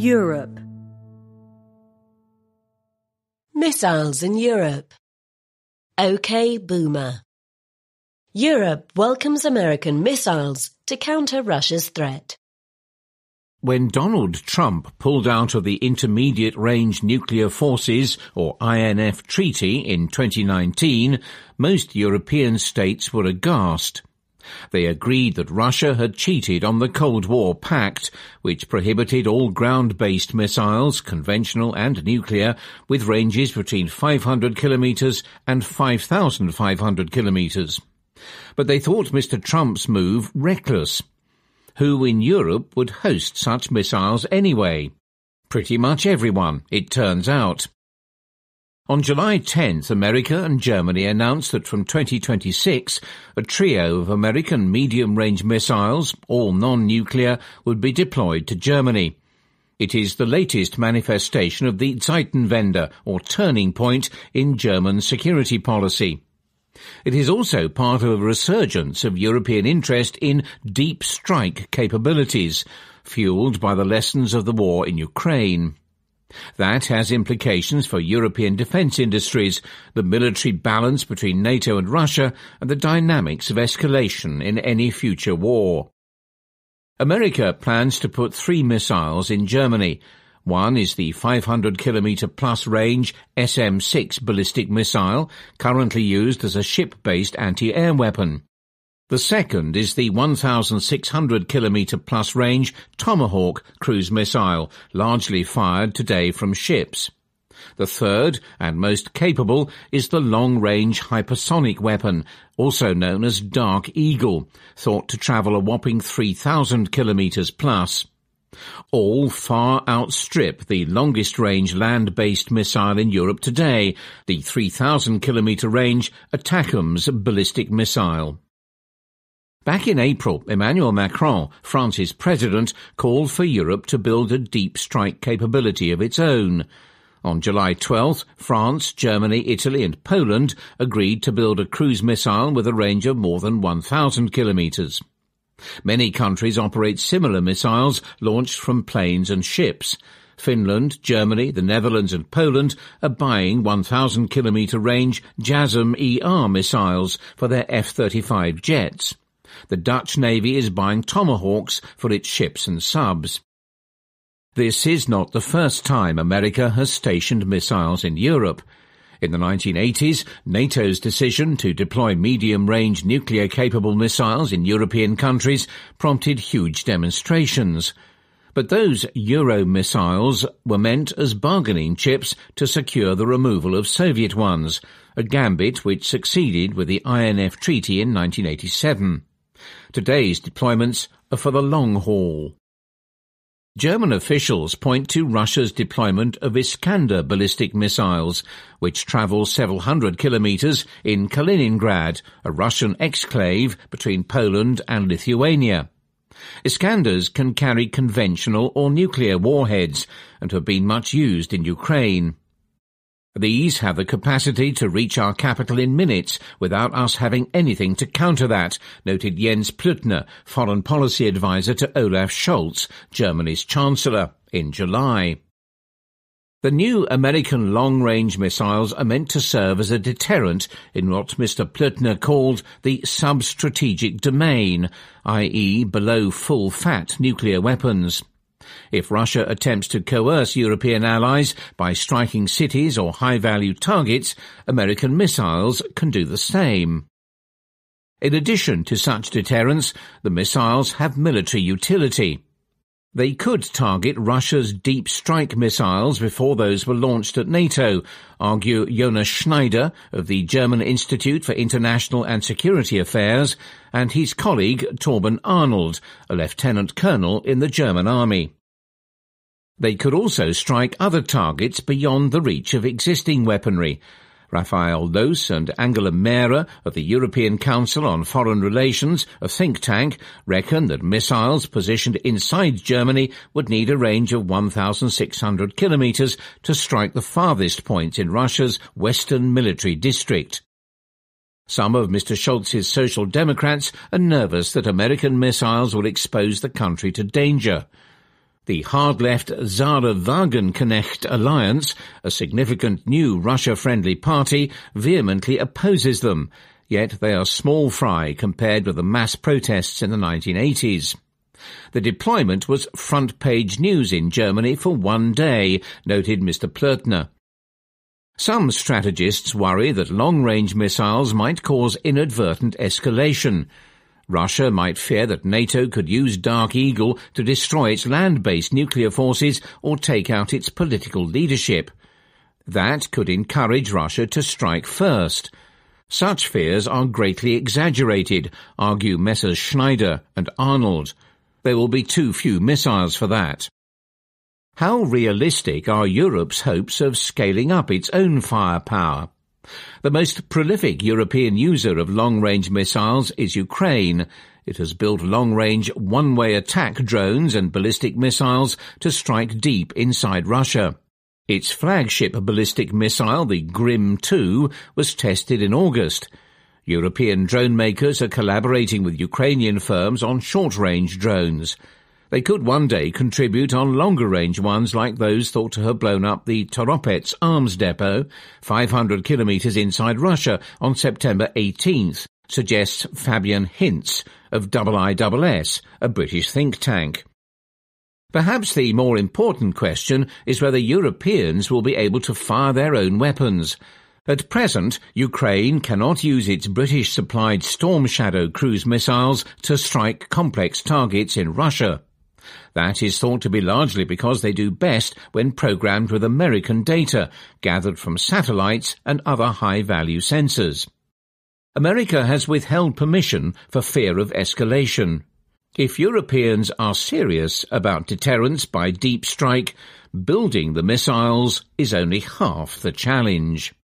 Europe. Missiles in Europe. OK Boomer. Europe welcomes American missiles to counter Russia's threat. When Donald Trump pulled out of the Intermediate Range Nuclear Forces, or INF Treaty, in 2019, most European states were aghast. They agreed that Russia had cheated on the Cold War Pact, which prohibited all ground-based missiles, conventional and nuclear, with ranges between 500 kilometres and 5,500 kilometres. But they thought Mr. Trump's move reckless. Who in Europe would host such missiles anyway? Pretty much everyone, it turns out. On July 10th, America and Germany announced that from 2026, a trio of American medium-range missiles, all non-nuclear, would be deployed to Germany. It is the latest manifestation of the Zeitenwende, or turning point, in German security policy. It is also part of a resurgence of European interest in deep strike capabilities, fueled by the lessons of the war in Ukraine. That has implications for European defence industries, the military balance between NATO and Russia, and the dynamics of escalation in any future war. America plans to put 3 missiles in Germany. One is the 500-kilometre-plus range SM-6 ballistic missile, currently used as a ship-based anti-air weapon. The second is the 1,600-kilometre-plus range Tomahawk cruise missile, largely fired today from ships. The third, and most capable, is the long-range hypersonic weapon, also known as Dark Eagle, thought to travel a whopping 3,000 kilometres plus. All far outstrip the longest-range land-based missile in Europe today, the 3,000-kilometre range ATACMS ballistic missile. Back in April, Emmanuel Macron, France's president, called for Europe to build a deep strike capability of its own. On July 12th, France, Germany, Italy and Poland agreed to build a cruise missile with a range of more than 1,000 kilometres. Many countries operate similar missiles launched from planes and ships. Finland, Germany, the Netherlands and Poland are buying 1,000-kilometre range JASSM-ER missiles for their F-35 jets. The Dutch Navy is buying Tomahawks for its ships and subs. This is not the first time America has stationed missiles in Europe. In the 1980s, NATO's decision to deploy medium-range nuclear-capable missiles in European countries prompted huge demonstrations. But those Euro missiles were meant as bargaining chips to secure the removal of Soviet ones, a gambit which succeeded with the INF Treaty in 1987. Today's deployments are for the long haul. German officials point to Russia's deployment of Iskander ballistic missiles, which travel several hundred kilometres in Kaliningrad, a Russian exclave between Poland and Lithuania. Iskanders can carry conventional or nuclear warheads and have been much used in Ukraine. These have the capacity to reach our capital in minutes without us having anything to counter that, noted Jens Plüttner, foreign policy advisor to Olaf Scholz, Germany's Chancellor, in July. The new American long-range missiles are meant to serve as a deterrent in what Mr. Plüttner called the sub-strategic domain, i.e. below full-fat nuclear weapons. If Russia attempts to coerce European allies by striking cities or high-value targets, American missiles can do the same. In addition to such deterrence, the missiles have military utility. They could target Russia's deep strike missiles before those were launched at NATO, argue Jonas Schneider of the German Institute for International and Security Affairs and his colleague Torben Arnold, a lieutenant colonel in the German army. They could also strike other targets beyond the reach of existing weaponry. Raphael Loos and Angela Mehrer of the European Council on Foreign Relations, a think tank, reckon that missiles positioned inside Germany would need a range of 1,600 kilometres to strike the farthest points in Russia's western military district. Some of Mr. Scholz's Social Democrats are nervous that American missiles will expose the country to danger. The hard-left Zara Wagenknecht alliance, a significant new Russia-friendly party, vehemently opposes them, yet they are small fry compared with the mass protests in the 1980s. The deployment was front-page news in Germany for one day, noted Mr. Plötner. Some strategists worry that long-range missiles might cause inadvertent escalation. Russia might fear that NATO could use Dark Eagle to destroy its land-based nuclear forces or take out its political leadership. That could encourage Russia to strike first. Such fears are greatly exaggerated, argue Messrs. Schneider and Arnold. There will be too few missiles for that. How realistic are Europe's hopes of scaling up its own firepower? The most prolific European user of long-range missiles is Ukraine. It has built long-range one-way attack drones and ballistic missiles to strike deep inside Russia. Its flagship ballistic missile, the Grim 2, was tested in August. European drone makers are collaborating with Ukrainian firms on short-range drones. They could one day contribute on longer-range ones like those thought to have blown up the Toropets arms depot, 500 kilometres inside Russia, on September 18th, suggests Fabian Hintz of IISS, a British think tank. Perhaps the more important question is whether Europeans will be able to fire their own weapons. At present, Ukraine cannot use its British-supplied Storm Shadow cruise missiles to strike complex targets in Russia. That is thought to be largely because they do best when programmed with American data, gathered from satellites and other high-value sensors. America has withheld permission for fear of escalation. If Europeans are serious about deterrence by deep strike, building the missiles is only half the challenge.